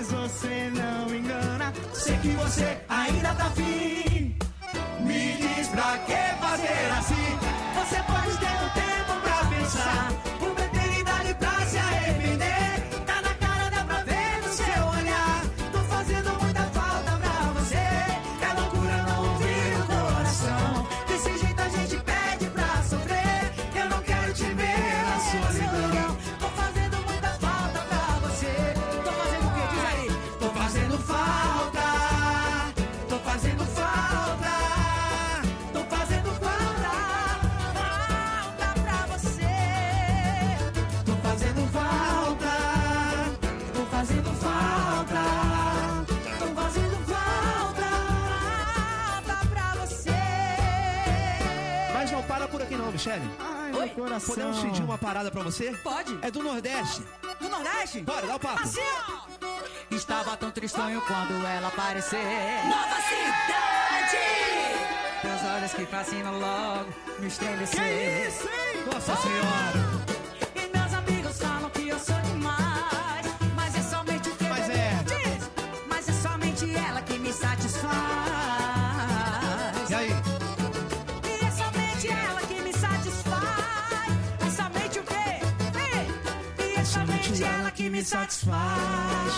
mas você não engana. Sei que você ainda tá afim. Me diz pra que fazer assim? Você pode ter um tempo pra pensar, uma eternidade pra se arrepender. Tá na cara, dá pra ver no seu olhar. Tô fazendo muita falta pra você. É loucura não ouvir o coração. Desse jeito a gente pede pra sofrer. Eu não quero te ver na solidão. Tô fazendo muita falta pra você. Tô fazendo o que? Diz aí. Tô fazendo falta. Tô fazendo falta. Tô fazendo falta. Falta pra você. Tô fazendo falta. Tô fazendo falta. Tô fazendo falta. Falta pra você. Mas não para por aqui não, Michele. Ai, Oi? meu coração. Podemos pedir uma parada pra você? Pode. É do Nordeste. Do Nordeste? Bora, dá o papo. Assim, ó. Estava tão tristonho quando ela apareceu. Nova cidade! Teus olhos que fascinam logo me estremeceu. Que isso, hein? Nossa Senhora. E meus amigos falam que eu sou demais, mas é somente o que Mas bebê é. diz. Mas é somente ela que me satisfaz. E aí? E é somente ela que me satisfaz. É somente o quê? E é somente ela que me satisfaz.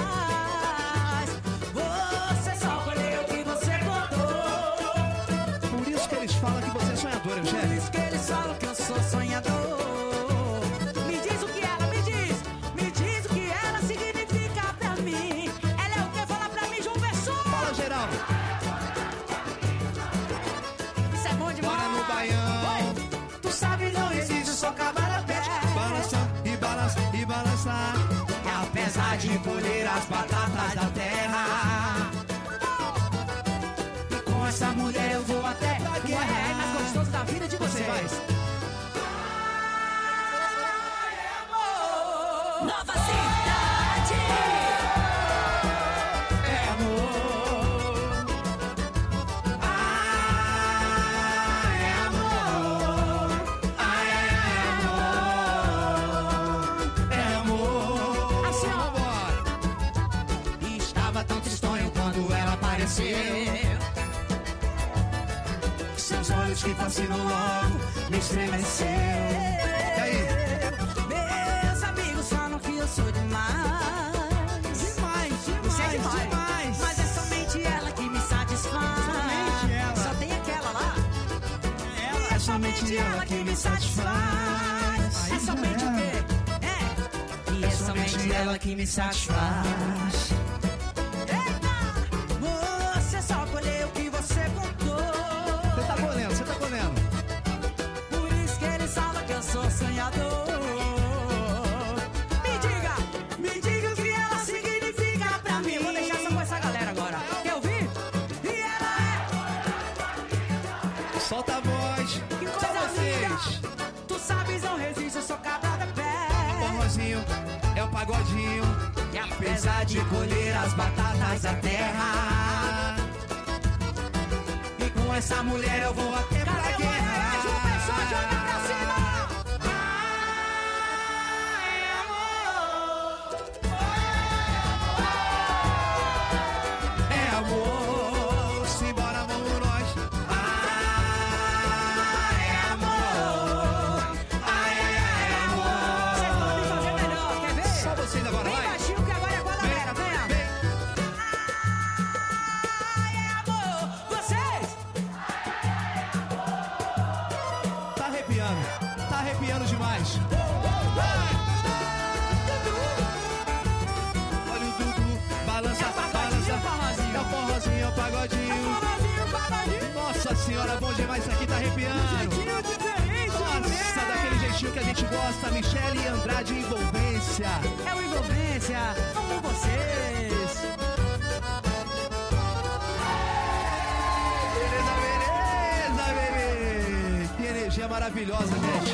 Você só colheu o que você plantou. Por isso que eles falam que você é sonhadora, Por Michele. isso que eles falam que eu sou sonhador. Me diz o que ela, me diz o que ela significa pra mim. Ela é o que? Fala pra mim, João Pessoa. Fala, Geraldo. Isso é bom demais. Bora no Baião. Oi. Tu sabe, não existe só cavalo pé. Balançar e balançar e balançar. Que apesar de colher as batatas da terra, e com essa mulher eu vou até o R mais gostoso da vida de Você vocês. faz. Nova cidade! É amor. Ai, é amor. Ai, ai, ai, é amor. Assim, ó. Vambora. E estava tão tristonho quando ela apareceu. Seus olhos que fascinam logo me estremeceu. E aí? Meus amigos falam que eu sou demais. Você é demais. Mas é somente ela que me satisfaz. Somente ela. Só tem aquela lá. É somente ela que me satisfaz. É somente o quê? E é somente ela que me satisfaz. Eita! Você só colheu o que você contou. Você tá colhendo, você tá colhendo. Por isso que eles falam que eu sou sonhador. Me diga o que ela significa pra mim. Vou deixar só com essa galera agora. Quer ouvir? E ela Solta a voz. que Só coisa vocês. linda. Tu sabes, não resisto, eu sou cabra da pé. Forrozinho é o pagodinho. E apesar de colher as batatas da terra, e com essa mulher eu vou até pra guerra. João Pessoa, joga pra cima. Ai, amor. É amor. Simbora, vamos nós. Ai, é amor. Ai, ai, ai, amor. Vocês podem fazer melhor, quer ver? Só vocês agora, Bem vai. baixinho que agora é com a galera, venha. Vem. Ai, é amor. Vocês. Tá arrepiando demais. Olha o Dudu, balança, É o pagodinho, balança. forrozinho. É o forrozinho, é o pagodinho. Pagodinho. Nossa senhora, bom demais, isso aqui tá arrepiando. Jeitinho diferente, Nossa, daquele jeitinho que a gente gosta. Michele Andrade, Envolvência. É o Envolvência. Amo vocês. Beleza, bebê. Que energia maravilhosa, gente.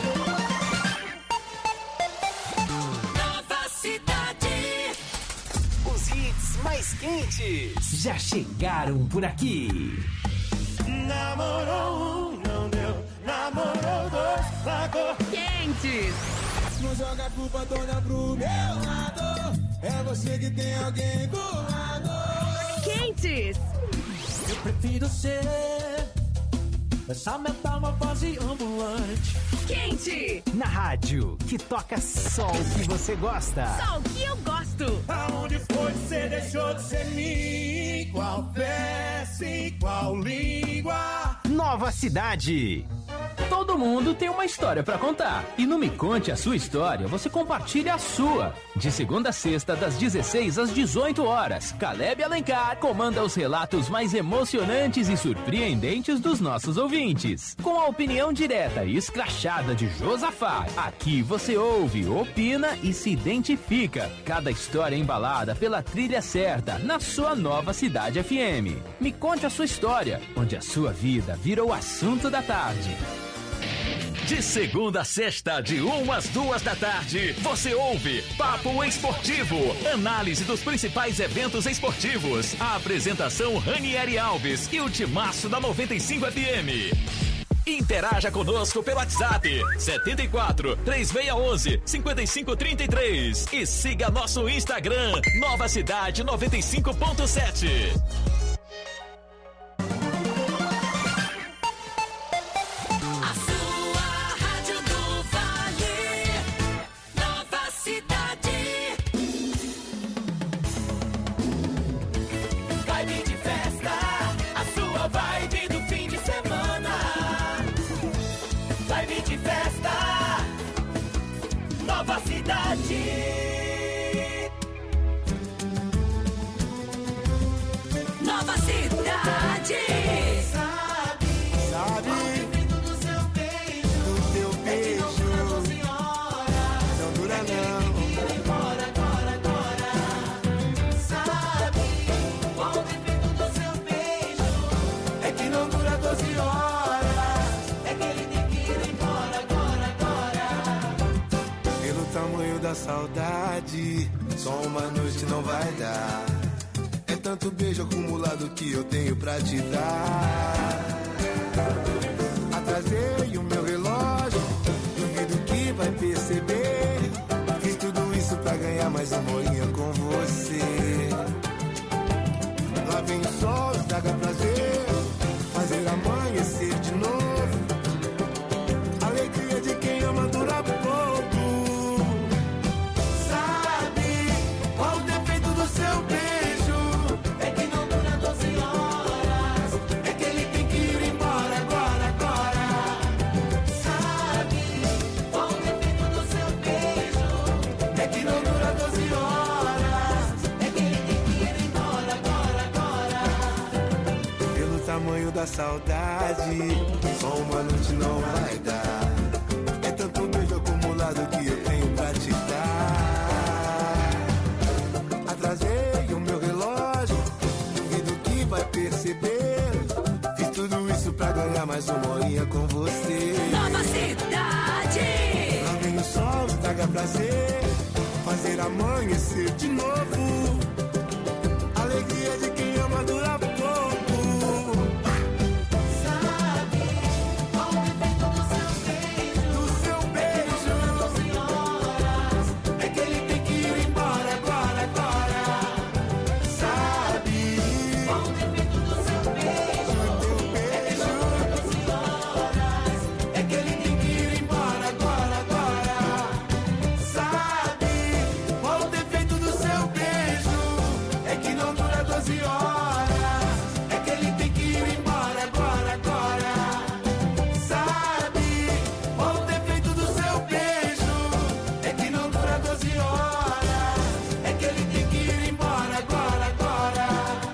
Nova cidade! Os hits mais quentes já chegaram por aqui. Namorou um, não deu. Namorou dois, largou. Quentes! Não joga a culpa toda pro meu lado. é você que tem alguém do lado. Quentes. Eu prefiro ser essa metamorfose ambulante. Quente. Na rádio, que toca só o que você gosta. Só o que eu gosto. Aonde foi que você deixou de ser mim? Qual peça, em qual língua? Nova Cidade. Todo mundo tem uma história pra contar. E no Me Conte a Sua História, você compartilha a sua. De segunda a sexta, das 16 às 18 horas, Caleb Alencar comanda os relatos mais emocionantes e surpreendentes dos nossos ouvintes. Com a opinião direta e escrachada de Josafá, aqui você ouve, opina e se identifica. Cada história embalada pela trilha certa, na sua Nova Cidade FM. Me Conte a Sua História, onde a sua vida vira o assunto da tarde. De segunda a sexta, de 1 às 2 da tarde, você ouve Papo Esportivo, análise dos principais eventos esportivos. A apresentação Ranieri Alves e o timaço da 95 FM. Interaja conosco pelo WhatsApp 74 3611 5533 e siga nosso Instagram Nova Cidade 95.7. Nova Cidade. Nova Cidade. Sabe? Do seu beijo. Do teu beijo. Não dura não. Agora. Sabe? Qual o defeito do seu beijo? É que não dura 12 horas. É que ele tem que ir embora agora. Pelo tamanho da saudade, só uma noite não vai dar. É tanto beijo acumulado que eu tenho pra te dar. Atrasei o meu relógio, duvido que vai perceber. Fiz tudo isso pra ganhar mais uma horinha com você. Lá vem o sol, estraga prazer, fazer amanhecer de novo. Alegria de quem ama dura pouco. Sabe qual o defeito do seu beijo? É que não dura 12 horas. É que ele tem que ir embora agora. Sabe qual o defeito do seu beijo? É que não dura 12 horas. É que ele tem que ir embora agora. Pelo tamanho da saudade, só uma noite não vai dar. É tanto beijo acumulado que eu tenho pra te dar. Atrasei o meu relógio, duvido que vai perceber. Fiz tudo isso pra ganhar mais uma horinha com você. Nova Cidade. Lá vem o sol, traga prazer, fazer amanhecer de novo. Alegria de quem ama dura pouco. Sabe qual o defeito do seu beijo? Do seu beijo. 12 horas. É que ele tem que ir embora agora. Sabe qual o defeito do seu beijo? Do teu beijo. 12 horas. É que ele tem que ir embora agora. Sabe qual o defeito do seu beijo? É que não dura 12 horas. É que ele tem que ir embora agora. Sabe qual o defeito do seu beijo? É que não dura 12 horas. É que ele tem que ir embora agora.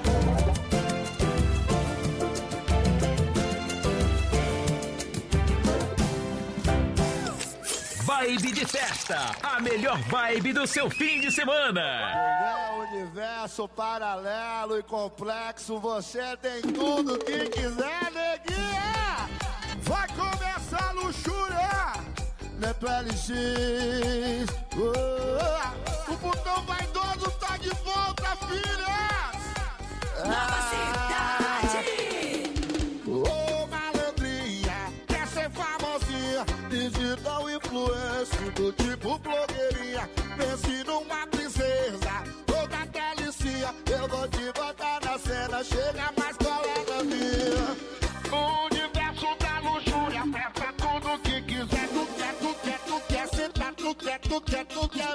Vibe de festa, a melhor vibe do seu fim de semana. É universo paralelo e complexo, você tem tudo que quiser, neguinha. Vai começar a luxúria, Neto LX. O botão vaidoso tá de volta, filhas. Nova Cidade. Ô malandrinha, quer ser famosinha, digital influencer do tipo blogueirinha. Pense numa princesa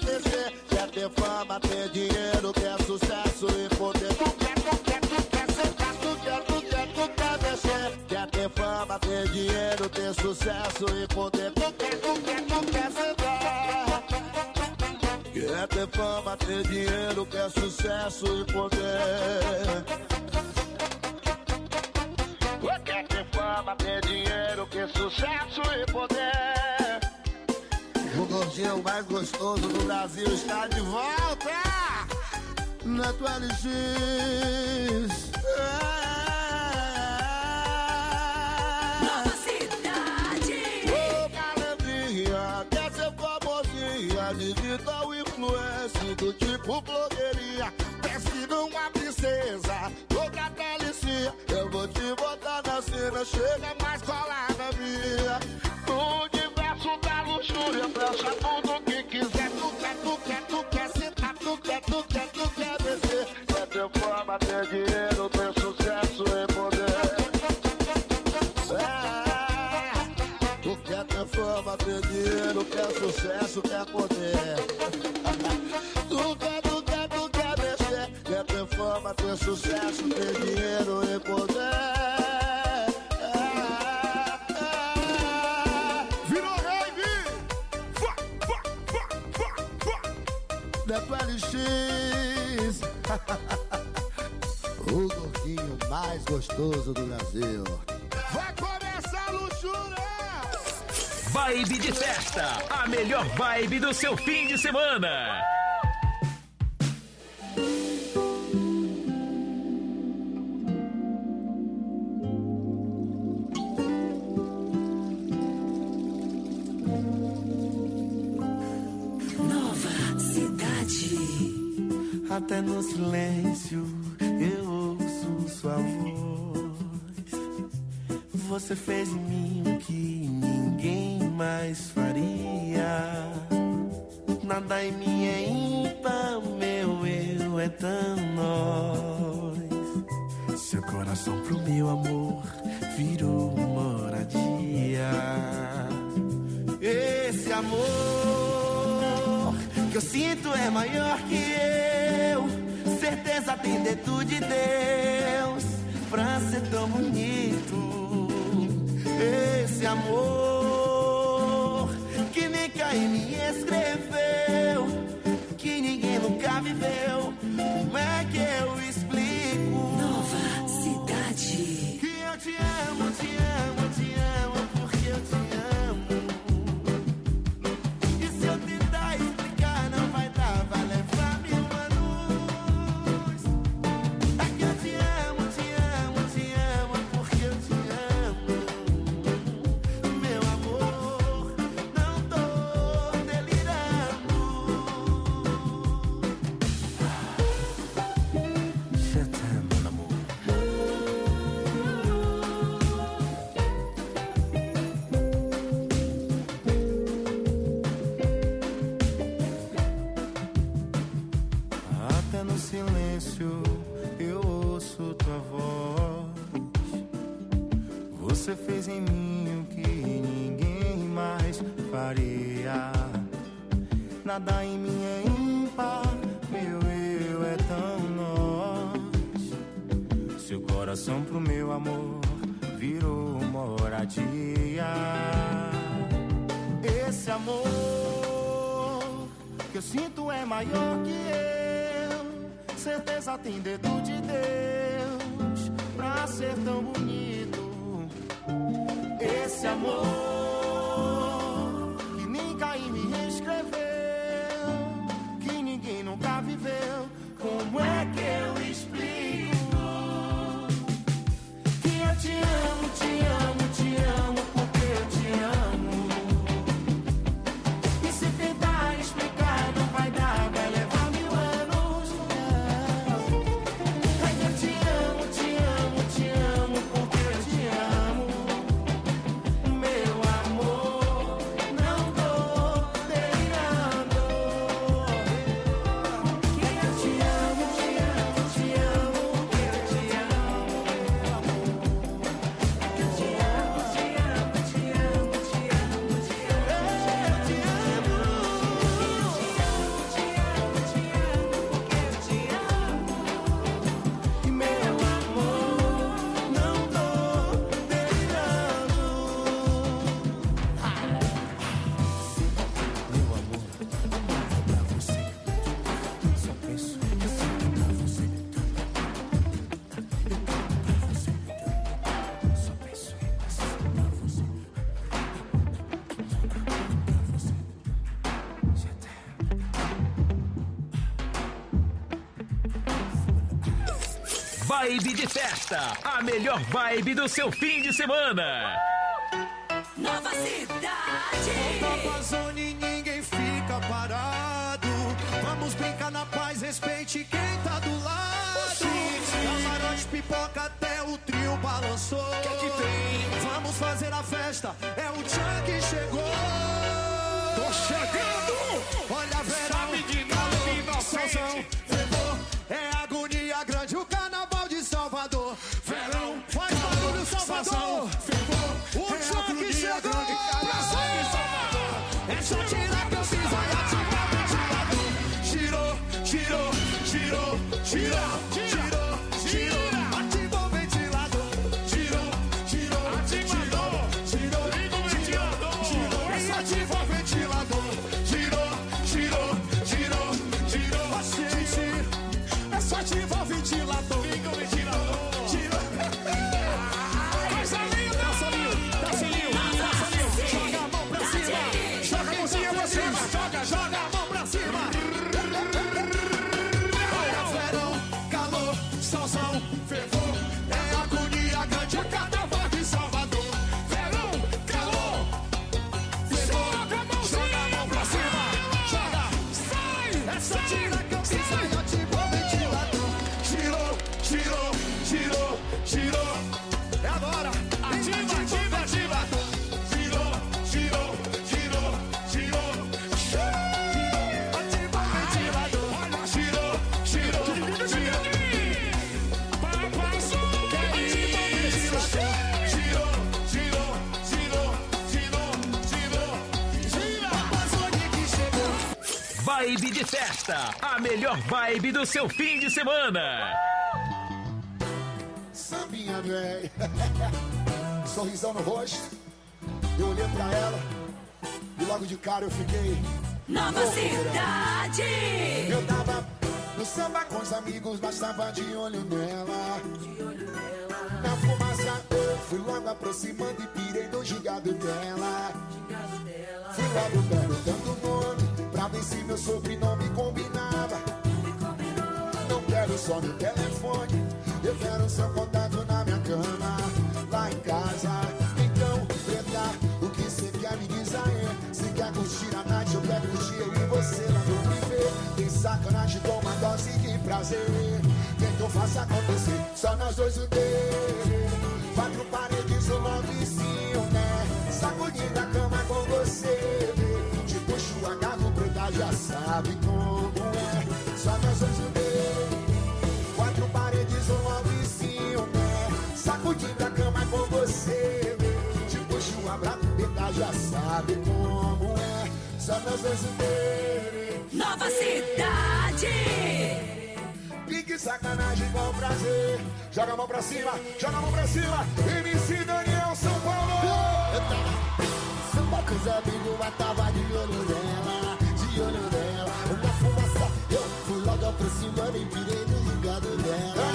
mexer. Quer ter fama, ter dinheiro, quer sucesso e poder. Tu quer sentar, tu quer mexer. Quer ter fama, ter dinheiro, ter sucesso e poder. Tu quer sentar. Quer ter fama, ter dinheiro, quer sucesso e poder. Quer ter fama, ter dinheiro, quer sucesso e poder. O gordinho mais gostoso do Brasil está de volta na tua LX. Nova cidade. Ô, galerinha, quer ser famosinha, digital influencer do tipo blogueirinha. Desce numa princesa, louca delicinha. Eu vou te botar na cena, chega mais colada minha. No universo da luxúria, dança tudo que quiser. Tu quer sentar, tu quer descer. Quer ter fama, ter dinheiro, ter sucesso e poder. Tu quer ter fama, ter dinheiro, quer sucesso, quer poder. Tu quer mexer. Quer ter fama, ter sucesso, ter dinheiro e poder. Virou rave! Da tua LX. O gordinho mais gostoso do Brasil. Vai começar a luxúria! Vibe de festa, a melhor vibe do seu fim de semana. Nova cidade. Até no silêncio eu ouço sua voz. Você fez em mim o que ninguém mais faria. Nada em mim é ímpar, meu eu é tão nós. Seu coração pro meu amor virou moradia. Esse amor que eu sinto é maior que eu. Certeza tem dedo de Deus pra ser tão bonito. Esse amor que nem Caim escreveu, que ninguém nunca viveu. Como é que eu explico? Nova cidade. Que eu te amo, te amo, te amo, porque eu te amo. E se eu tentar explicar não vai dar, vai levar 1000 anos. É que eu te amo, te amo, te amo, porque eu te amo. Meu amor, não tô delirando. Je t'aime, mon amor. Até no silêncio eu ouço tua voz. Você fez em mim o que ninguém mais faria. Nada em mim é ímpar, meu eu é tão nós. Seu coração pro meu amor virou moradia. Esse amor que eu sinto é maior que eu. Certeza tem dedo de Deus pra ser tão bonito. Esse amor que nem Caim me escreveu, que ninguém nunca viveu. Como é que eu explico? Que eu te amo, te amo, te amo, porque eu te amo. E se tentar explicar não vai dar, vai levar 1000 anos. É que eu te amo, te amo, te amo, porque eu te amo. Meu amor. Vibe de festa, a melhor vibe do seu fim de semana. Nova Cidade. Nova Zone, ninguém fica parado. Vamos brincar na paz, respeite quem tá do lado. Camarote, pipoca, até o trio balançou. Que tem? Vamos fazer a festa, é o Tchan que chegou. Tô chegando! Olha, verão, calor, solzão, fervor. É agonia grande, o carnaval de Salvador. Verão, faz barulho, Salvador. Fervor, o Tchan que chegou. É só tirar que eu fiz, vai ativar o ventilador. Girou, girou, girou, girou, girou, girou. Ativou o ventilador. Girou, girou, girou, girou, liga o ventilador. Girou, é só ativar o ventilador. Girou, girou, girou, girou. Gente, é só ativar o ventilador. Liga o ventilador. Girou. Coisa linda. Dança lindo, dança lindo, dança lindo. Joga a mão pra cima. Joga a mãozinha pra cima. Joga a mão pra cima. Olha, verão, calor, solzão, fervor. É agonia grande, é carnaval de Salvador. Verão, calor, fervor. Joga a mão pra cima. Joga, sai. Essa tira que eu fiz, vai ativar o ventilador. Girou, girou, girou, girou. É agora. Ativa, ativa, ativa. Girou, girou, girou, girou. Ativa o ventilador. Girou, girou, girou. Passou. Ativa o ventilador. Girou, girou, girou, girou, girou. Gira. Passou de que chegou. Vibe de festa, a melhor vibe do seu fim de semana. Sambinha, véi. Sorrisão no rosto. Eu olhei pra ela e logo de cara eu fiquei. Nova Cidade. Eu tava no samba com os amigos, mas tava de olho nela. Na fumaça eu fui logo aproximando e pirei no gingado dela. Fui logo perguntando o nome pra ver se meu sobrenome combinava. Não quero só no telefone, eu quero seu contato na minha cama, lá em casa. Então, preta, o que você quer me diz aí? Se quer curtir a night, eu quero curtir eu e você lá no privê. Tem sacanagem, toma dose de prazer. Quer que eu faça acontecer? Só nós dois o dele. 4 paredes, um logo vizinho, né? Sacudindo a cama com você, te puxo, agarro, preta, já sabe como é. Só nós dois o dele. 4 paredes, um logo vizinho, né? Sacudindo a cama com você, te puxo, abraço, preta, já sabe como é. Só nós dois o dele. Nova Cidade. Pique sacanagem com prazer. Joga a mão pra cima, joga a mão pra cima. MC Daniel, São Paulo. Eu tava samba com os amigos, mas tava de olho nela, de olho nela. Uma fumaça, eu fui logo aproximando e pirei no ligado dela.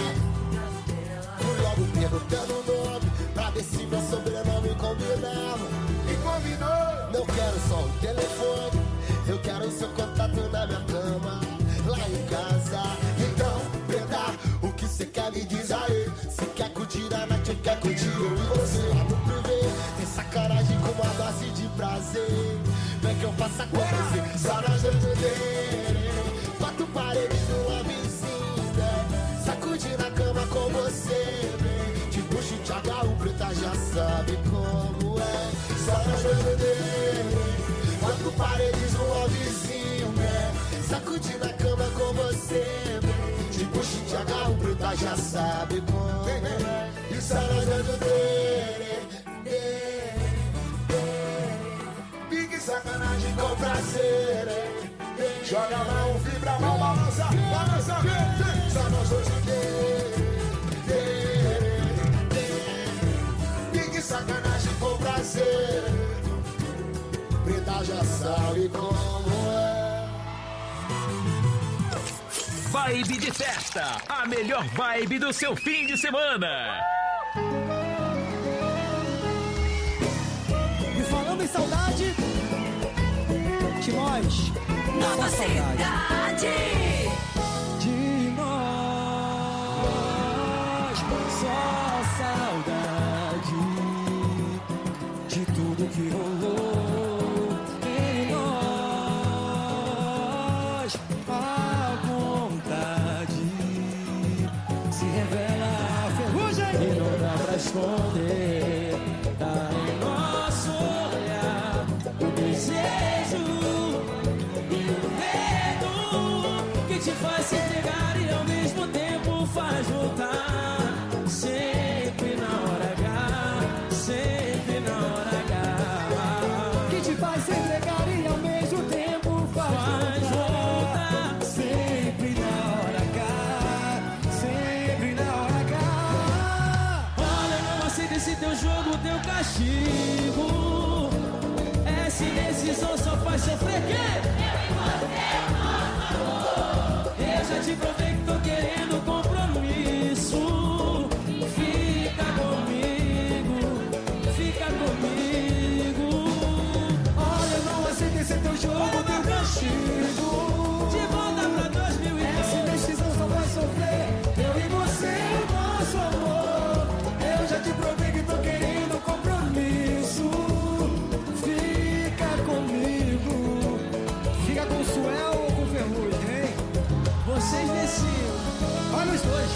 Fui logo perguntando o nome pra ver se meu sobrenome combinava. E combinou. Não quero só o telefone, eu quero o seu contato na minha cama, lá em casa. Então, preta, o que você quer me diz aí? Se quer curtir a noite, quer curtir eu e você lá no privê. Tem sacanagem com uma dose de prazer. Vem que eu faça acontecer, só nós dois o dele. 4 paredes numa vizinha, sacudir na cama com você, vem. Te puxo e te agarro, preta, já sabe como é. Só nós dois o dele. 4 paredes numa vizinha, sacudir na cama com você, te puxo e te agarro, preta, já sabe como é. E só nós dois o dele. Pique sacanagem com prazer. Joga a mão, vibra a mão, balança, balança. Só nós dois o dele. Pique sacanagem com prazer. Preta, já sabe como é. Vibe de festa, a melhor vibe do seu fim de semana. E falando em saudade, Timóis, Nova só saudade Cidade. de nós. 2. A vontade se revela ferrugem e não dá pra esconder. Tá em nosso olhar o desejo e o medo que te faz se entregar e ao mesmo tempo faz voltar. Sempre na hora H, sempre na hora H. Que te faz se entregar e ao mesmo tempo faz voltar. Sempre na hora H, sempre na hora H. Olha, não aceita esse teu jogo, teu castigo. Essa indecisão só faz sofrer quê? Eu já te provei que tô querendo compromisso. Fica comigo, fica comigo. Olha, não aceita esse teu jogo, teu castigo. De volta pra 2010. Essa indecisão só vai sofrer. Eu e você, o nosso amor. Eu já te provei que tô querendo compromisso. Fica comigo. Fica com o Suel ou com o Ferrugem, hein? Vocês decidem. Olha os dois.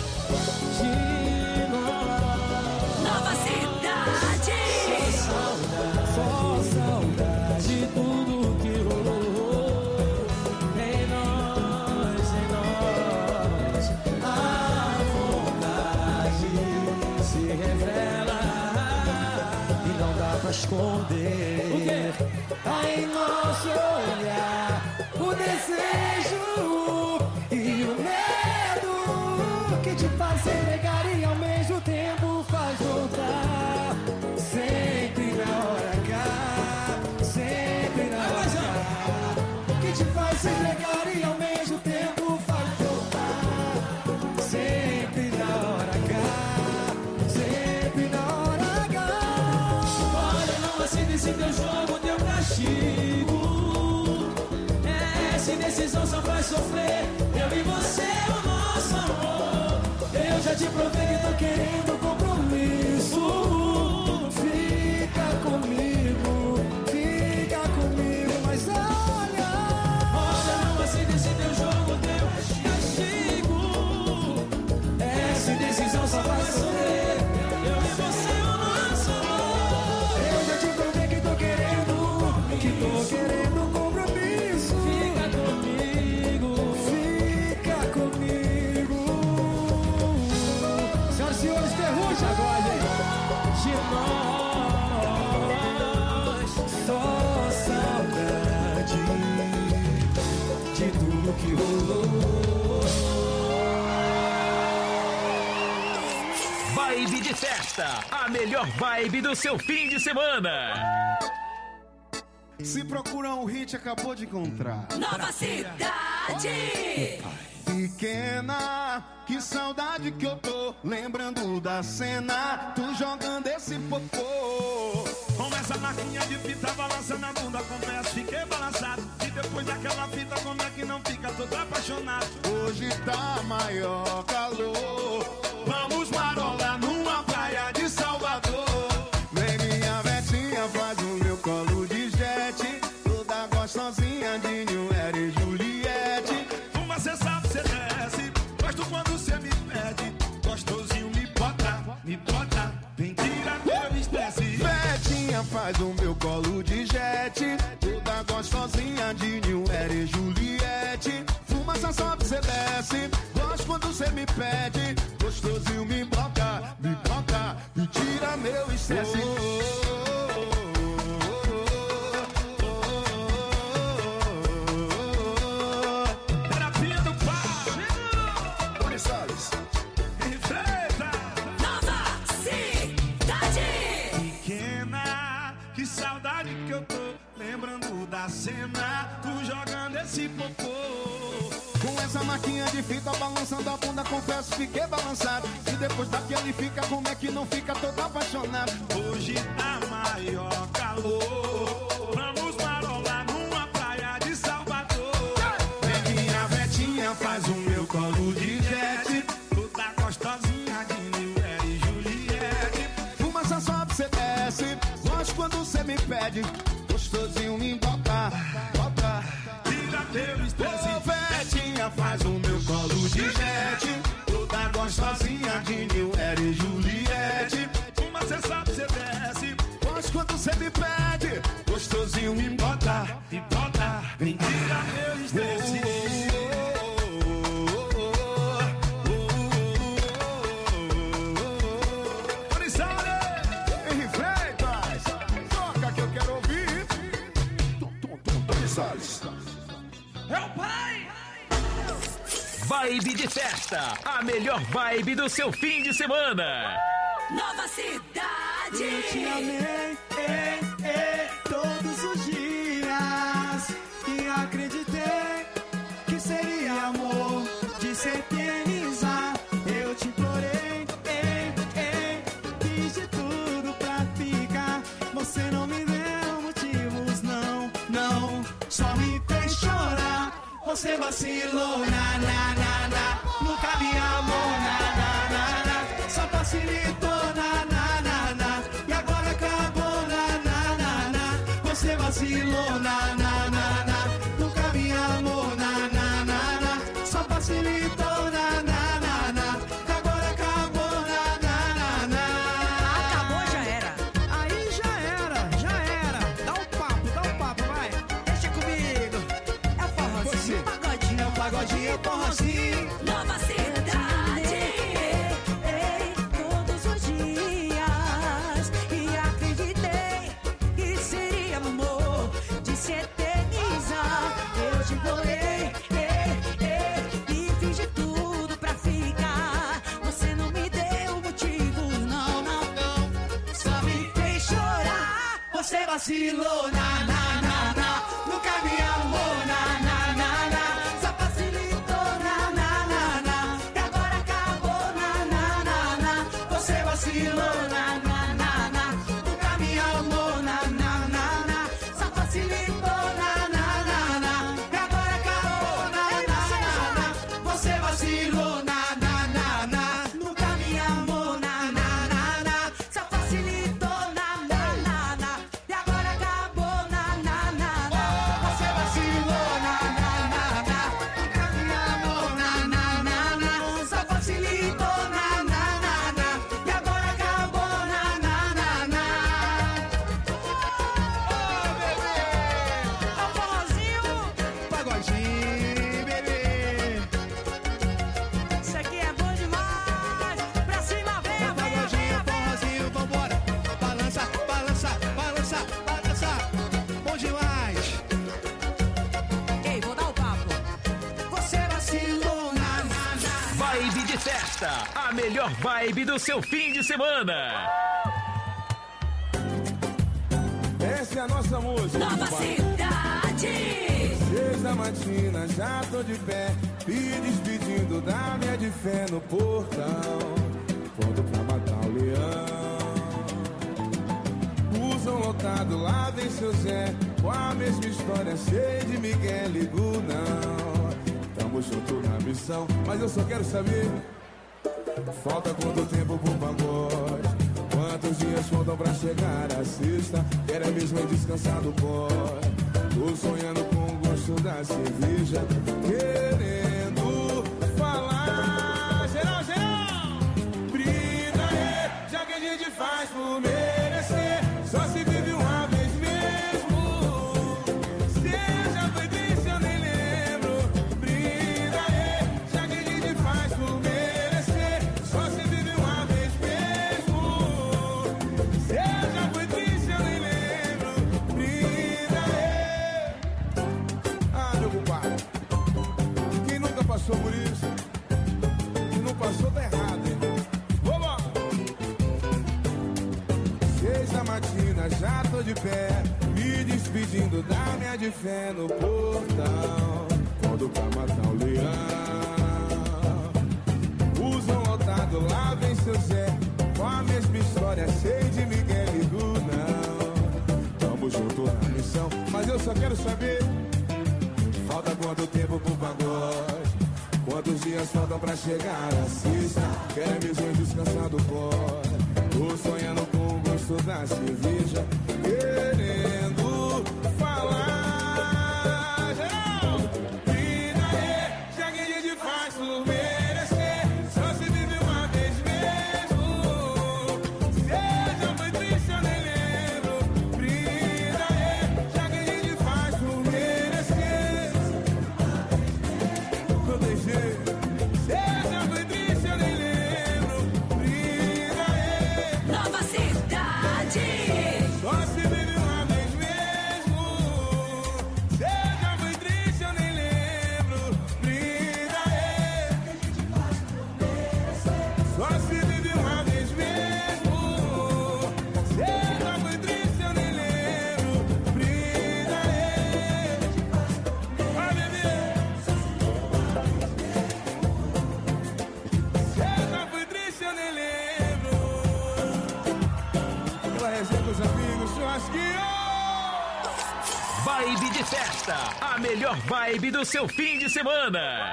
Nova Cidade. Só saudade de tudo que rolou em nós, em nós. A vontade se revela e não dá pra esconder. O quê? Tá em nosso olhar o desejo e o medo que te faz se negar e ao mesmo tempo faz voltar. Sempre na hora H, sempre na hora H. Que te faz se negar e ao mesmo tempo faz voltar. Sempre na hora H, sempre na hora H. Olha, não aceita esse teu jogo, teu castigo. Essa indecisão só faz sofrer. Eu e você, o nosso amor. Eu já te provei que tô querendo compromisso. Fica comigo, mas olha. Olha, não aceita esse teu jogo, teu castigo. Essa indecisão só faz sofrer. Eu e você, o nosso amor. Eu já te provei que tô querendo compromisso. Fica comigo, fica comigo. Senhoras e senhores, Ferrugem agora, hein? De nós, só saudade de tudo que rolou. Vibe de festa, a melhor vibe do seu fim de semana. Se procurar um hit, acabou de encontrar. Nova Cidade. Pequena, que saudade que eu tô, lembrando da cena, tu jogando esse popô. Com essa marquinha de fita balançando a bunda, confesso, fiquei balançado. E depois daquela fita, como é que não fica todo apaixonado? Hoje tá maior calor, vamos marolar numa praia de Salvador. Vem minha vetinha, faz o meu colo de jet, toda gostosinha de New Era e Juliette. Uma cê sabe, cê desce, gosto quando cê me pede. Gostosinho me bota, vem tirar meu estresse. Vetinha, faz o meu colo de jet, toda gostosinha de New Era e Juliette. Fuma, cê sobe, cê desce, gosto quando cê me pede. Gostosinho me bota, e tira meu estresse. Terapia do pau. Tony Salles. Enfrenta. Nova Cidade. Pequena, que saudade que eu tô, lembrando da cena, tu jogando esse popô. Com essa marquinha de fita balançando a bunda, confesso, fiquei balançado. E depois daquele fica, como é que não fica todo apaixonado? Hoje tá maior calor, vamos marolar numa praia de Salvador. Vem minha vetinha, faz o meu colo de jet, Toda gostosinha de New Era e Juliette. fuma, só sobe, cê desce, gosto quando cê me pede. Gostosinho me bota, Tira teu estresse. Ô, Vibe de festa, a melhor vibe do seu fim de semana. Nova Cidade. Eu te amei, todos os dias. E acreditei que seria amor de se eternizar. Eu te implorei, fiz de tudo pra ficar. Você não me deu motivos, não. Só me fez chorar. Você vacilou, nunca me amou, só facilitou, e agora acabou, Você vacilou, nunca me amou, só facilitou, e agora acabou, Acabou, já era. Aí já era. Dá um papo, vai. Deixa comigo. É o forrozinho, o pagodinho. é o pagodinho, é o forrozinho. Nova Cidade. Todos os dias. E acreditei que seria amor de se eternizar. Eu te implorei, e fiz de tudo pra ficar. Você não me deu motivo, não. Só me fez chorar. Você vacilou, nunca me amou, só facilitou, e agora acabou, Você vacilou, nunca me amou, só facilitou, e agora acabou, Você vacilou, nunca me amou, só facilitou, e agora acabou, Você vacilou, nunca me amou, só facilitou, e agora acabou, É o forrozinho. Pagodinho, bebê. Isso aqui é bom demais. Pra cima, venha, Pagodinho, forrozinho, vambora. Balança. Bom demais. Ei, vou dar o papo. Você vacilou, Vibe de festa, a melhor vibe do seu fim de semana. Essa é a nossa música. Nova Cidade. 6 da matina, já tô de pé, me despedindo da minha de fé no portão. Pronto pra matar o leão. Busão lotado, lá vem seu Zé, com a mesma história, cheio de Miguel e não. Tamo junto na missão, mas eu só quero saber, falta quanto tempo pro pagode? Quantos dias faltam pra chegar a sexta? Quero mesmo descansar do pó. Tô sonhando com o gosto da cerveja, querendo falar. Geral, brinda aí, já que a gente faz por merecer. Só se vive uma vez mesmo. Seja foi triste, eu nem lembro. Brinda aí, já que a gente faz por merecer. Só se vive uma vez mesmo. Seja foi triste, eu nem lembro. Brinda aí. Ah, meu compadre, quem nunca passou por isso? Quem não passou tá errado, hein? Vamos! 6 da matina, já tô de pé, me despedindo da minha de fé no portão. Quando pra matar o leão, busão lotado, lá vem seu Zé, com a mesma história, cheio de Miguel e não. Tamo junto na missão, mas eu só quero saber, falta quanto tempo pro pagode? Quantos dias faltam pra chegar a sexta? Quero mesmo descansar do pó. Tô sonhando com o gosto da cerveja, querendo falar. Geral, brinda aí, já que a gente faz por merecer. Só se vive uma vez mesmo. Seja foi triste, eu nem lembro. Brinda aí, já que a gente faz por merecer. Não tem jeito. Seja foi triste, eu nem lembro. Brinda aí. Nova Cidade. Só se vive uma vez mesmo. Seja foi triste, eu nem lembro. Brinda aí. Festa, a melhor vibe do seu fim de semana.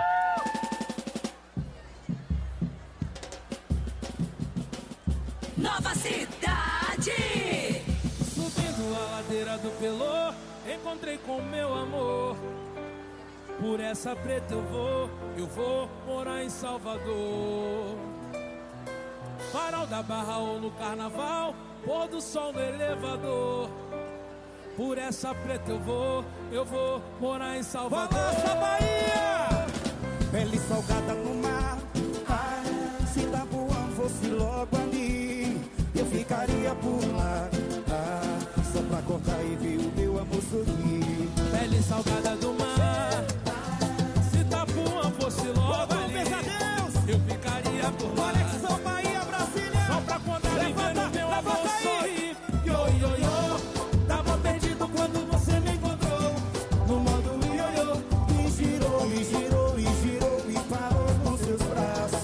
Nova Cidade. Subindo a ladeira do Pelô, encontrei com meu amor. Por essa preta eu vou morar em Salvador. Farol da Barra ou no Carnaval, pôr do sol no elevador. Por essa preta eu vou morar em Salvador. Balança Bahia! Pele salgada no mar. Se Itapuã fosse logo ali, eu ficaria por lá. Só pra cortar e ver o meu amor sorrir. Pele salgada do mar. Se Itapuã fosse logo ali, eu ficaria por lá. Conexão Bahia Brasília. Só pra contar e ver o meu amor sorrir. Yo. Tava perdido quando você me encontrou. No modo ioiô. E girou, e girou, e girou. E parou com seus braços.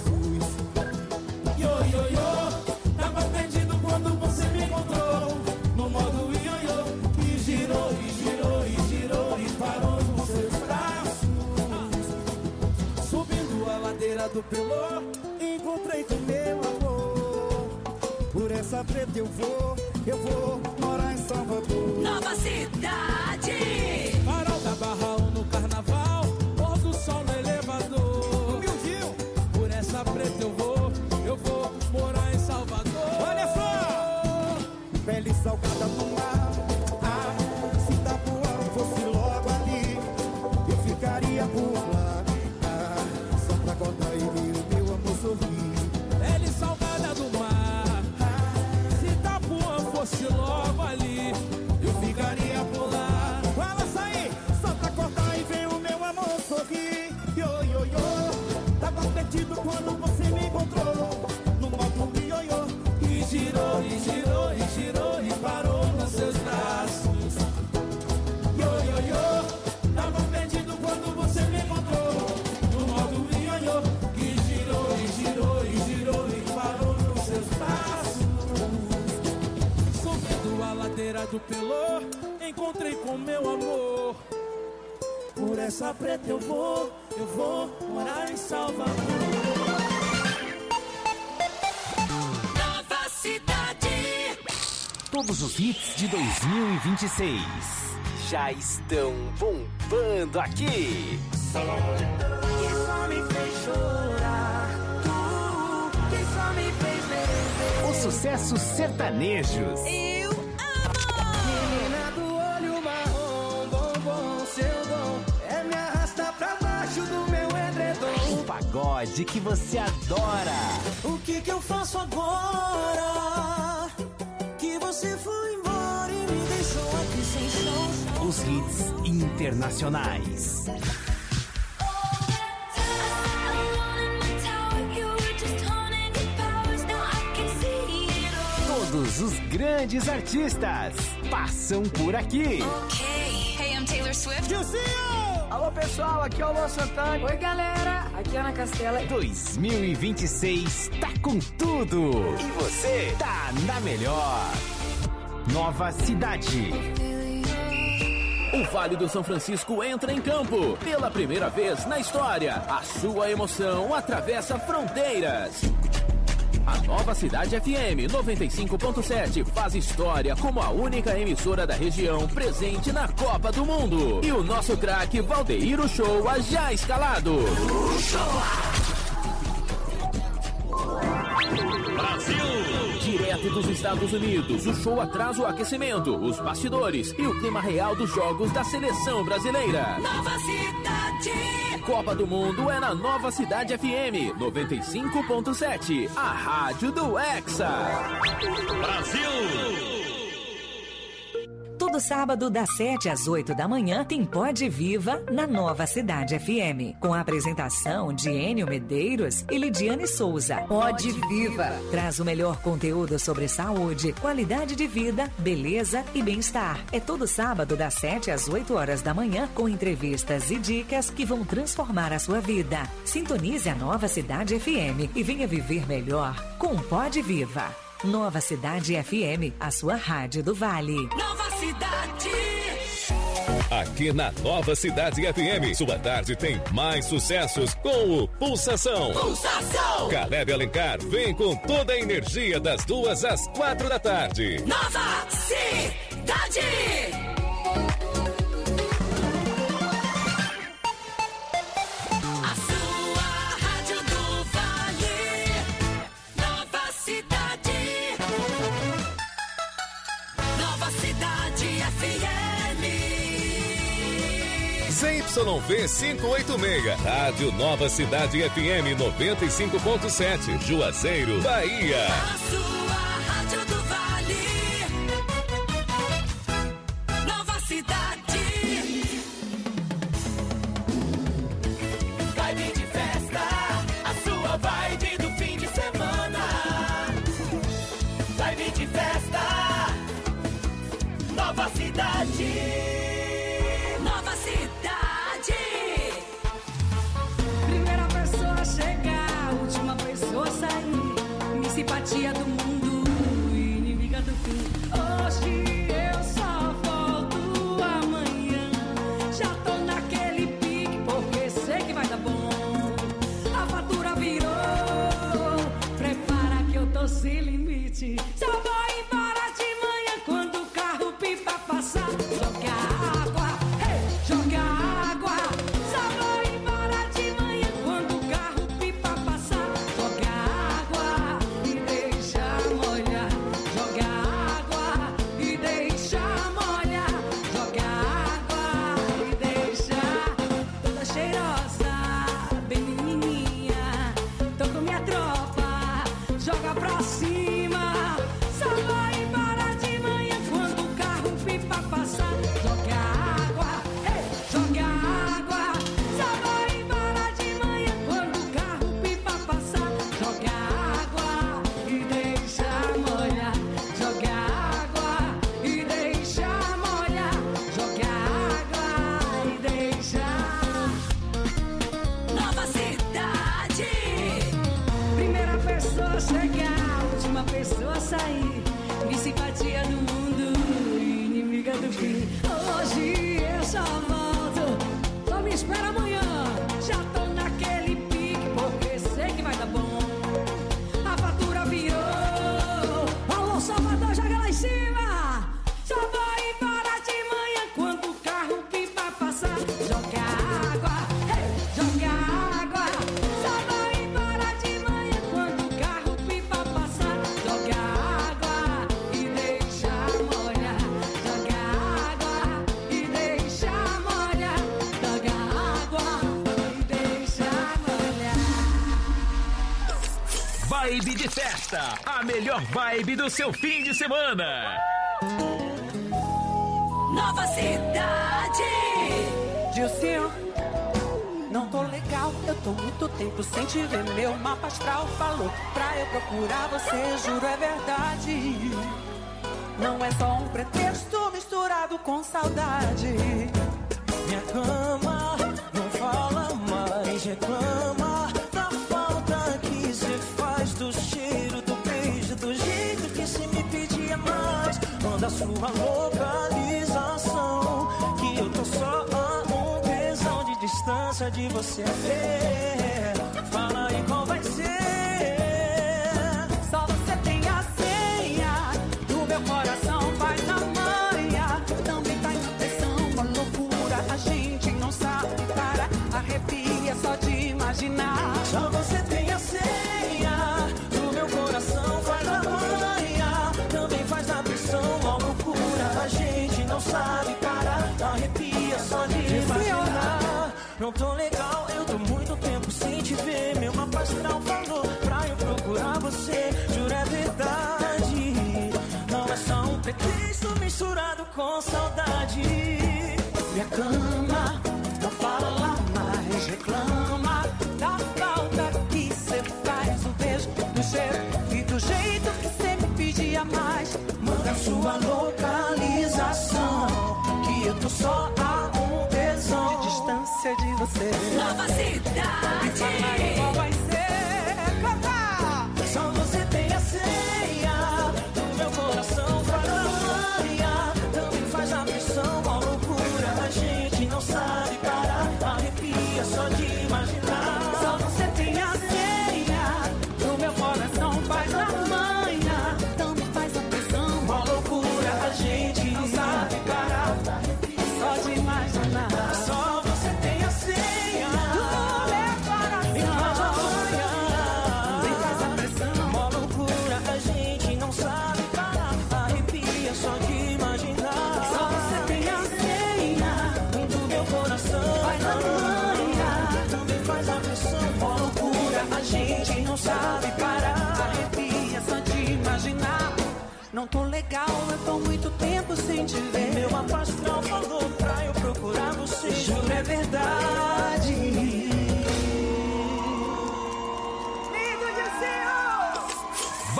Yo. Tava perdido quando você me encontrou. No modo ioiô. E girou, e girou, e girou. E parou com seus braços. Subindo a ladeira do Pelô, encontrei com meu amor. Por essa preta eu vou morar em Salvador. Nova Cidade. Farol da Barra ou no Carnaval, pôr do sol no elevador. Por essa preta eu vou morar em Salvador. Olha só! Pele salgada no mar. Se Itapuã fosse logo ali, eu ficaria por lá. Só pra contar e ver o meu amor sorrir. Pele salgada do mar. Se Itapuã fosse logo ali, eu ficaria por lá. Fala aí, só pra cortar e ver o meu amor sorrir. Yo. Tava perdido quando você me encontrou. No modo ioiô. E girou, e girou, e girou, e parou nos seus braços. Yo. Tava perdido quando você me encontrou. No modo ioiô. E girou, e girou, e girou, e parou nos seus braços. Subindo a ladeira do Pelô, encontrei com meu amor. Por essa preta eu vou morar em Salvador. Nova Cidade. Todos os hits de 2026 já estão bombando aqui. Que só me fez chorar. Que só me fez beber. Os sucessos sertanejos. Eu amo. Menina do olho marrom, bombom, seu dom é me arrastar pra baixo do meu edredom. O pagode que você adora. O que eu faço agora? Que você foi embora e me deixou aqui sem chão. Os hits internacionais. Todos os grandes artistas passam por aqui. Hey, I'm Taylor Swift. Alô, pessoal, aqui é o Luan Santana. Oi, galera. Aqui é Ana Castela. 2026 tá com tudo. E você tá na melhor. Nova Cidade. O Vale do São Francisco entra em campo. Pela primeira vez na história, a sua emoção atravessa fronteiras. A Nova Cidade FM 95.7 faz história como a única emissora da região presente na Copa do Mundo. E o nosso craque Valdeir Uchoa já escalado. Brasil! Direto dos Estados Unidos, o show traz o aquecimento, os bastidores e o clima real dos jogos da seleção brasileira. Nova Cidade. Copa do Mundo é na Nova Cidade FM 95.7, a rádio do Hexa. Brasil! Todo sábado, das 7 às 8 da manhã, tem Pode Viva na Nova Cidade FM. Com a apresentação de Enio Medeiros e Lidiane Souza. Pode Viva traz o melhor conteúdo sobre saúde, qualidade de vida, beleza e bem-estar. É todo sábado, das 7 às 8 horas da manhã, com entrevistas e dicas que vão transformar a sua vida. Sintonize a Nova Cidade FM e venha viver melhor com Pode Viva. Nova Cidade FM, a sua rádio do Vale. Nova Cidade. aqui na Nova Cidade FM. Sua tarde tem mais sucessos com o Pulsação. Pulsação! Caleb Alencar vem com toda a energia das 2 às 4 da tarde. Nova Cidade! ZYV 586, Rádio Nova Cidade FM 95.7, Juazeiro, Bahia. A sua Rádio do Vale. Nova Cidade. Vibe de festa, a sua vibe do fim de semana. Vibe de festa, Nova Cidade. Simpatia do mundo, inimiga do fim. Hoje eu só volto amanhã. Já tô naquele pique, porque sei que vai dar bom. A fatura virou, prepara que eu tô sem limite. Só vou embora de manhã quando o carro pipa passar. Joga água, hey, joga água. Só vou embora de manhã quando o carro pipa passar. Joga água. Hoje eu só volto, só me espera amanhã. Já tô naquele pique, porque sei que vai dar bom. A fatura virou, alô Salvador, joga lá em cima. Só vou embora de manhã quando o carro pipa passar. Joga água, hey, joga água. Só vou embora de manhã quando o carro pipa passar. Joga água e deixa molhar. Joga água e deixa molhar. Joga água e deixa molhar. Vibe de festa, a melhor vibe do seu fim de semana. Nova Cidade. Dilcinho, não tô legal, eu tô muito tempo sem te ver. Meu mapa astral falou pra eu procurar você, juro é verdade. Não é só um pretexto misturado com saudade. Minha cama não fala mais, reclama da falta que cê faz, do cheiro, do beijo, do jeito que cê me pedia mais. Manda sua localização, que eu tô só a um tesão de distância de você. Fala aí qual vai ser. Só você tem a senha do meu coração, faz a manha. Também tá em pressão, uma loucura, a gente não sabe, cara. Arrepia só de imaginar. Só você tem a senha do meu coração, faz a manha. Também faz a pressão, uma loucura, a gente não sabe, cara. Arrepia só de imaginar. Não tô legal, eu tô muito tempo sem te ver. Meu mapa astral falou pra eu procurar você, juro é verdade. Não é só um pretexto misturado com saudade. Minha cama não fala lá mais, reclama da falta que cê faz, do beijo, do cheiro e do jeito que cê me pedia mais. Manda sua localização, que eu tô só a um tesão de distância de você.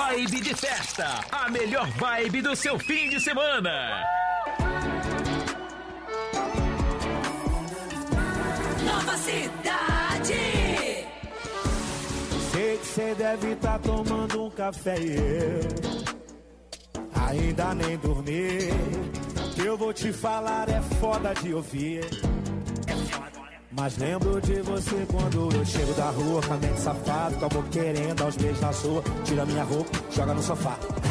Vibe de festa, a melhor vibe do seu fim de semana. Nova Cidade. Sei que cê deve tá tomando um café e eu ainda nem dormi. Que eu vou te falar é foda de ouvir. Mas lembro de você quando eu chego da rua, com a mente safado, com a boca querendo dar uns beijos na sua. Tira minha roupa, joga no sofá.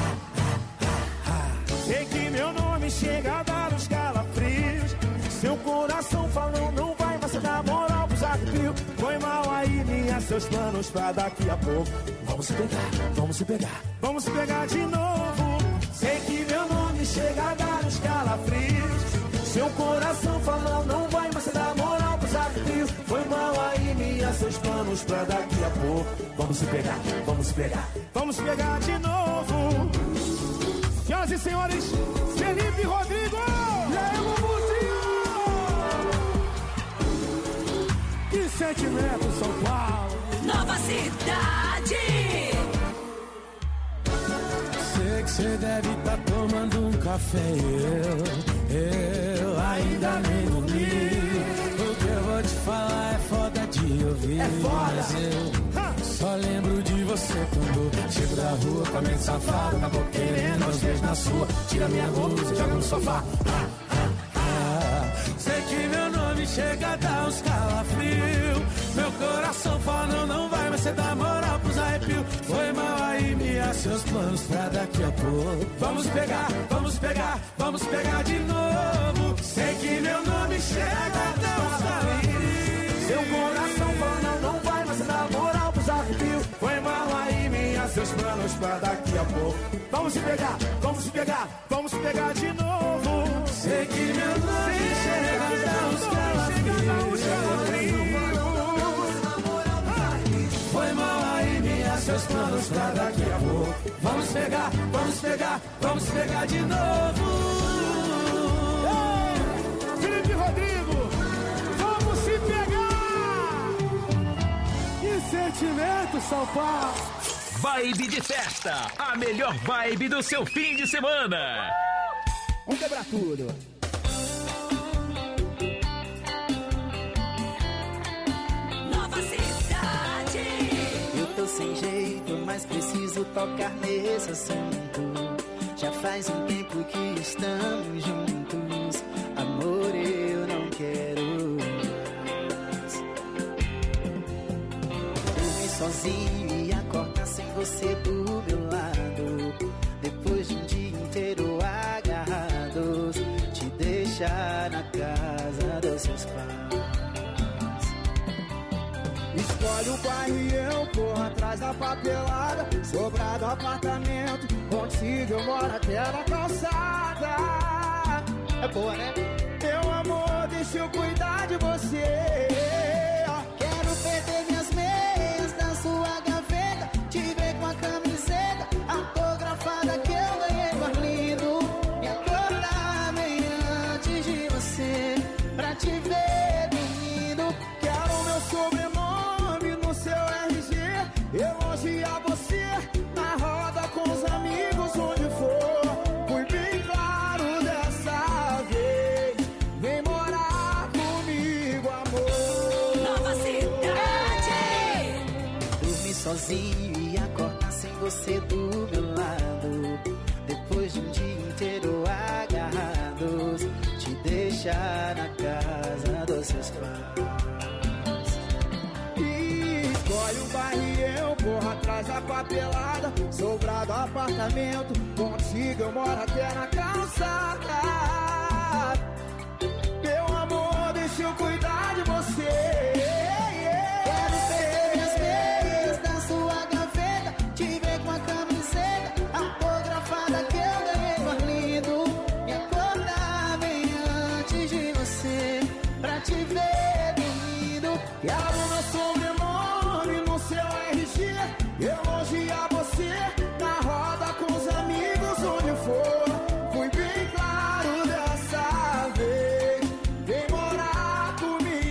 Sei que meu nome chega a dar uns calafrios. Seu coração falou não vai, mas você dá moral pros arrepios. Foi mal aí, minha, seus planos pra daqui a pouco. Vamos se pegar, vamos se pegar, vamos se pegar de novo. Sei que meu nome chega a dar uns calafrios. Seu coração falou não vai, mas você dá moral pros arrepios. Foi mal aí, minha, seus planos pra daqui a pouco. Vamos se pegar, vamos se pegar, vamos se pegar de novo. Senhoras e senhores, Felipe Rodrigo! E aí, Mumuzinho! Que sentimento, São Paulo! Nova Cidade! Sei que cê deve tá tomando um café e eu ainda nem dormi. O que eu vou te falar é foda de ouvir. É foda! Mas eu só lembro de você quando chego da rua com a mente safada, na boca querendo os beijos na sua. Tira minha roupa e joga no sofá. Sei que meu nome chega a dar uns calafrios. Meu coração fala não vai, mas cê dá moral pros arrepios. Foi mal aí, minha, seus planos pra daqui a pouco. Vamos pegar, vamos pegar, vamos pegar de novo. Sei que meu nome chega a dar uns calafrios. Seu coração fala não vai, mas cê dá moral pros arrepios. Foi mal aí, minha, seus planos pra daqui a pouco. Vamos se pegar, vamos se pegar, vamos se pegar de novo. Sei que meu nome chega a dar uns calafrios. Foi mal aí, minha, seus planos pra daqui a pouco. Vamos pegar, vamos pegar, vamos pegar de novo. Felipe Rodrigo, vamos se pegar. Que sentimento, São Paulo. Vibe de festa, a melhor vibe do seu fim de semana. Vamos quebrar tudo. Nova Cidade. Eu tô sem jeito, mas preciso tocar nesse assunto. Já faz um tempo que estamos juntos. Amor, eu não quero mais dormir sozinho e acordar sem você do meu lado. Depois de um dia inteiro agarrados, te deixar na casa dos seus pais. Escolhe o bairro e eu corro atrás da papelada. Sobrado apartamento, contigo eu moro até na calçada. É boa, né? Meu amor, deixa eu cuidar de você. Quero perder minhas meias da sua gaveta, te ver com a camiseta autografada que eu ganhei no Arlindo. Me acordar bem antes de você, pra te ver dormindo. Quero meu sobrenome no seu RG, elogiar você na roda com os amigos onde for. Fui bem claro dessa vez, vem morar comigo, amor. Nova Cidade. Dormir sozinho e acordar sem você do meu lado. Depois de um dia inteiro agarrados, te deixar na casa dos seus pais. Escolhe o bairro e eu corro atrás da papelada. Sobrado apartamento, contigo eu moro até na calçada. Meu amor, deixa eu cuidar de você. Quero perder minhas meias da sua gaveta, te ver com a camiseta autografada que eu ganhei no Arlindo. Me acordar bem antes de você, pra te ver dormindo. Quero meu sobrenome no seu RG, elogiar você na roda com os amigos onde for. Fui bem claro dessa vez, vem morar comigo.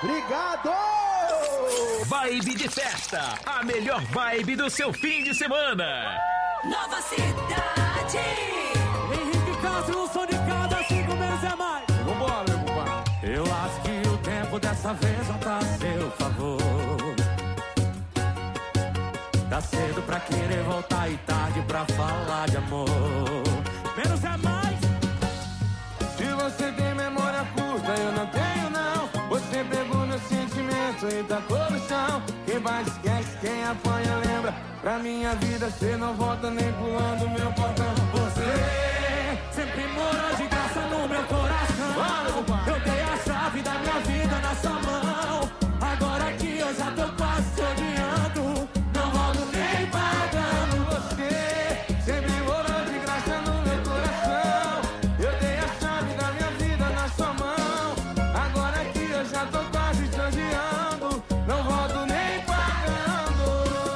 Obrigado! Vibe de festa, a melhor vibe do seu fim de semana. Nova Cidade. Henrique Castro, no som de cada 5 menos é mais. Vambora, meu compadre. Eu acho que o tempo dessa vez não tá a seu favor. Tá cedo pra querer voltar e tarde pra falar de amor. Menos é mais. Se você tem memória curta, eu não tenho não. Você pegou meu sentimento e tacou no chão. Quem vai esquece, quem apanha lembra. Pra minha vida cê não volta nem pulando meu portão. Você sempre morou de graça no meu coração. Eu dei a chave da minha vida na sua mão. Agora que eu já tô quase te odiando, não volto nem pagando. Você sempre morou de graça no meu coração. Eu dei a chave da minha vida na sua mão. Agora que eu já tô quase te odiando, não volto nem pagando.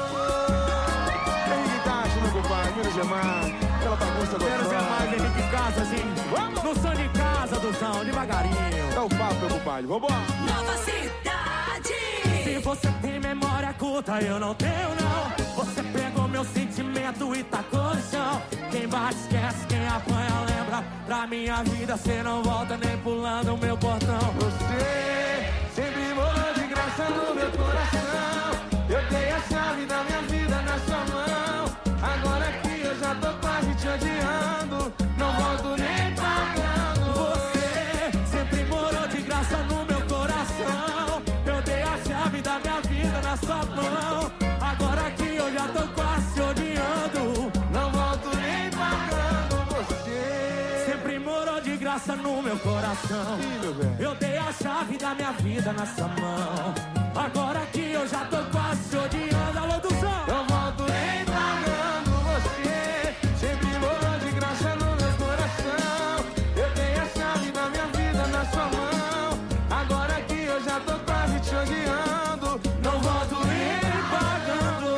Henrique Castro, meu compadre, Minas Gerais, aquela bagunça do Menos é mais, Henrique Castro, assim. Vamos no som de casa, Duzão, devagarinho. É o papo, meu compadre, vambora. Nova Cidade. Se você tem memória curta, eu não tenho não. Você pegou meu sentimento e tacou no chão. Quem bate esquece, quem apanha lembra. Pra minha vida cê não volta nem pulando o meu portão. Você sempre morou de graça no meu coração. Eu dei a chave da minha vida na sua mão. Agora que eu já tô quase te odiando, não volto nem pagando. Você sempre morou de graça no meu coração. Eu dei a chave da minha vida na sua mão. Agora que eu já tô quase te odiando, não volto nem pagando. Você sempre morou de graça no meu coração. Eu dei a chave da minha vida na sua mão. Agora que eu já tô quase te odiando, alô do som, não volto nem pagando. Você sempre morou de graça no meu coração. Eu dei a chave da minha vida na sua mão. Agora que eu já tô quase te odiando, não volto nem pagando.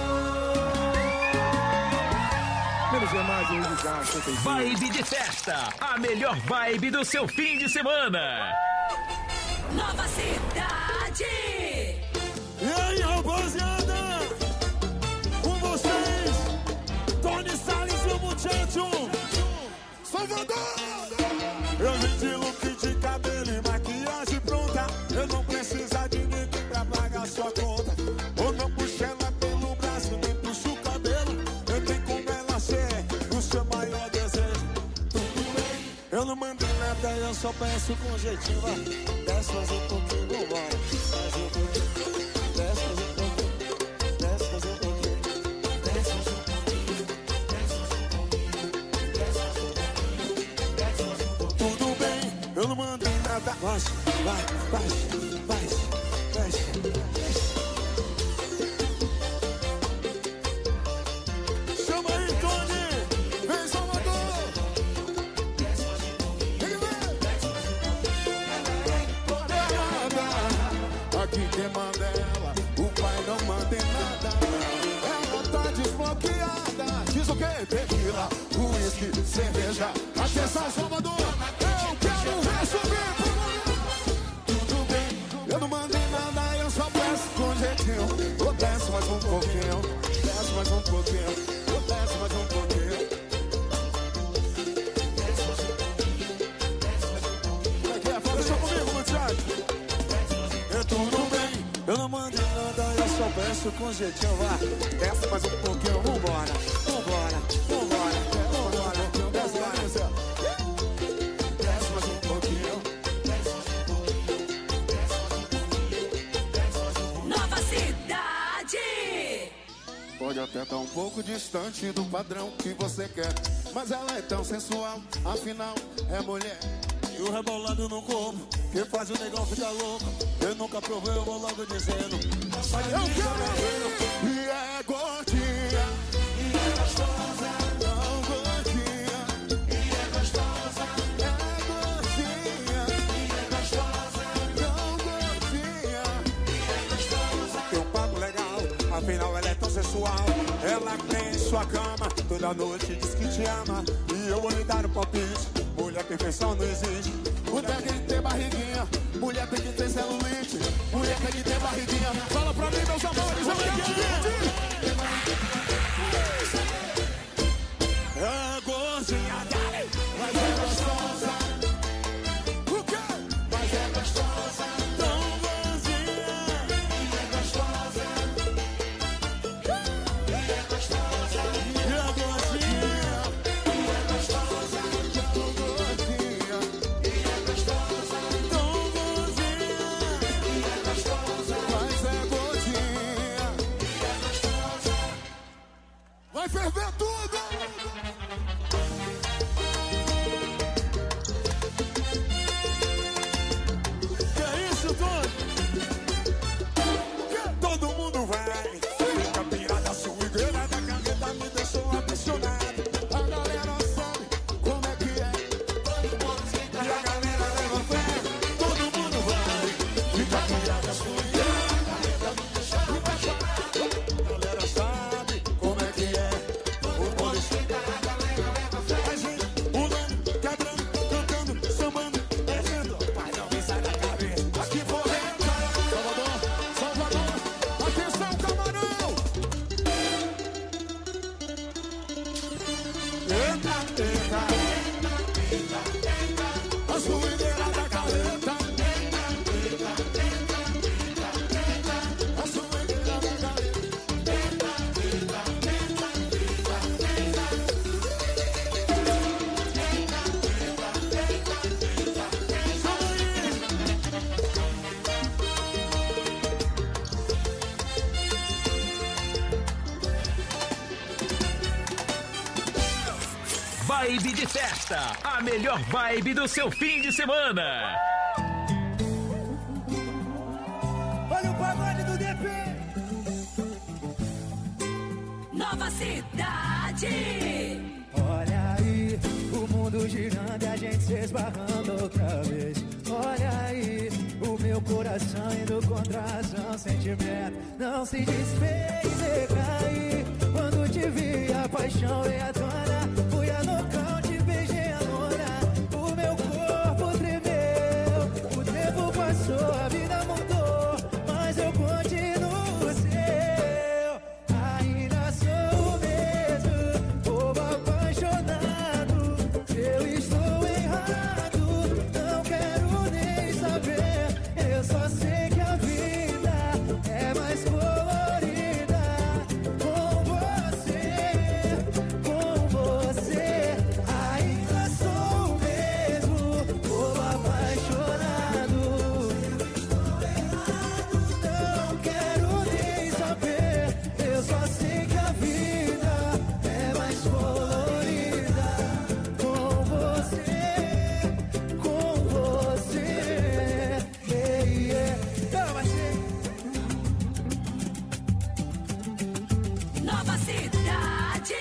Menos é mais, Henrique Castro. Vibe de festa, a melhor vibe do seu fim de semana. Nova Cidade. E aí, rapaziada? Com vocês, Tony Salles e o Muchacho Salvador. Eu vim de look de cabelo e maquiagem pronta. Eu não preciso de ninguém pra pagar sua conta. Ou não puxo ela pelo braço, nem puxo o cabelo. Eu tenho como ela ser o seu maior desejo. Tudo bem, eu não mandei nada, eu só peço com jeitinho. Vai, desce mais um pouquinho, vambora. Mais um pouquinho. Desce mais um pouquinho. Desce mais um pouquinho. Desce mais um pouquinho. Desce mais um pouquinho. Desce mais um pouquinho. Desce mais um pouquinho. Tudo bem, eu não mandei nada. Baixa, vai, baixa, baixa, baixa. Chama aí, Tony! Vem, Salvador! Aqui quem manda é ela, o pai não manda em nada. Ela tá desbloqueada. Diz o quê? Tequila, uísque, cerveja. Atenção, Salvador! Eu quero receber! Tudo bem, eu não mandei nada, eu só peço com jeitinho. Eu desço mais um pouquinho, desço mais um pouquinho, eu desço mais um pouquinho. Como é que é? Deixa comigo, muchacho. É tudo bem, eu não mandei nada, eu só peço com jeitinho. Vai, desce mais um pouquinho, vambora, vambora, vambora, vambora. Desce mais um pouquinho. Nova Cidade. Pode até estar um pouco distante do padrão que você quer, mas ela é tão sensual, afinal é mulher. E o rebolado no corpo, que faz o negão ficar louco. Eu nunca provei, eu vou logo dizendo. Eu quero e é gordinha, e é gostosa, não gordinha, e é gostosa, é gordinha, e é gostosa, não gordinha, e é gostosa. Tem um papo legal, afinal ela é tão sensual. Ela tem sua cama, toda noite diz que te ama. E eu vou lhe dar um palpite, mulher perfeição não existe. Mulher tem que ter barriguinha, mulher tem que ter celulite. Vibe de festa, a melhor vibe do seu fim de semana. Olha o pagode do DP. Nova Cidade. Olha aí, o mundo girando e a gente se esbarrando outra vez. Olha aí, o meu coração indo contra a razão, sentimento não se desfez e caí. Quando te vi, a paixão veio à tona. Fui a nocaute, beijei a lona. O meu corpo tremeu. O tempo passou, a vida mudou, mas eu continuo seu. Ainda sou o mesmo, bobo apaixonado. Se eu estou errado, não quero nem saber. Eu só sei que a vida é mais colorida com você, com você. Ainda sou o mesmo, bobo apaixonado. Não quero nem saber. Eu só sei que a vida é mais colorida com você, com você. Yeah, yeah. Não, mas Nova Cidade.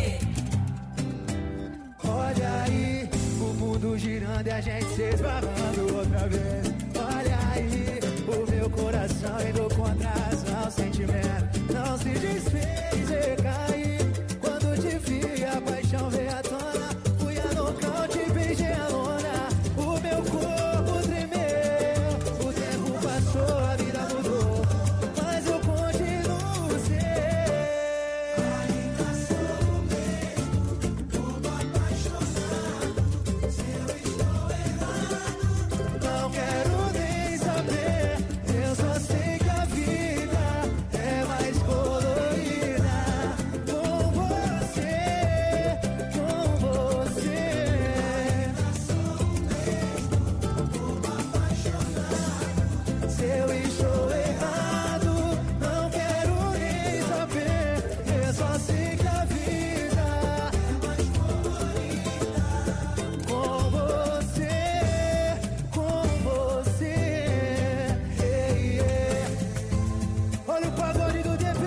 olha aí, o mundo girando e a gente se esbarrando outra vez. Olha aí, o meu coração indo contra a razão, sentimento não se desfez e caí. Quando te vi, a paixão veio à tona. Fui a nocaute, beijei a lona. O meu corpo tremeu. O tempo passou, a vida mudou, mas eu continuo seu. Ainda sou o mesmo, bobo apaixonado. Se eu estou errado, não quero nem saber. Eu só sei que a vida é mais colorida com você, com você. Ainda sou o mesmo, bobo apaixonado. Se eu estou errado, não quero nem saber. Eu só sei que a vida é mais colorida com você, com você. Yeah, yeah. Olha o pagode do DP.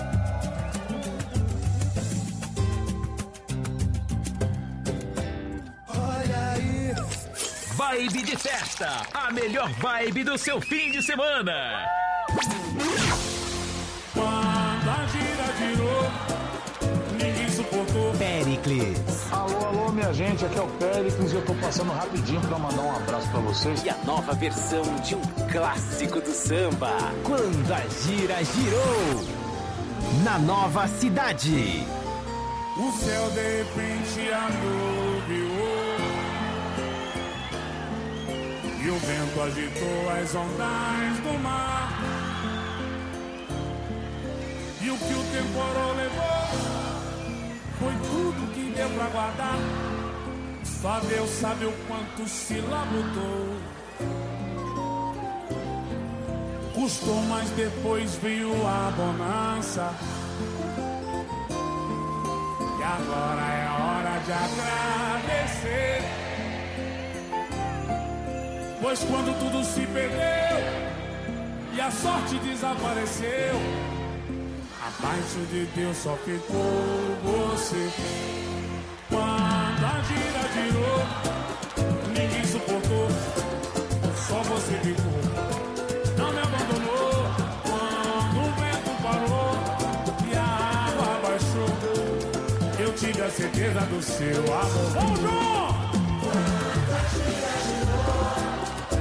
Olha aí. Vibe de festa, a melhor vibe do seu fim de semana. Quando a gira girou, ninguém suportou. Pericles. Alô, alô, minha gente, aqui é o Pericles e eu tô passando rapidinho pra mandar um abraço pra vocês. E a nova versão de um clássico do samba. Quando a gira girou. Na Nova Cidade. O céu de repente anuviou e o vento agitou as ondas do mar. E o que o temporal levou foi tudo que deu pra guardar. Só Deus sabe o quanto se labutou. Custou, mas depois veio a bonança. E agora é hora de agradecer. Pois quando tudo se perdeu e a sorte desapareceu, abaixo de Deus só ficou você. Quando a gira girou, ninguém suportou, só você ficou. Não me abandonou quando o vento parou e a água baixou. Eu tive a certeza do seu amor. Vamos, João!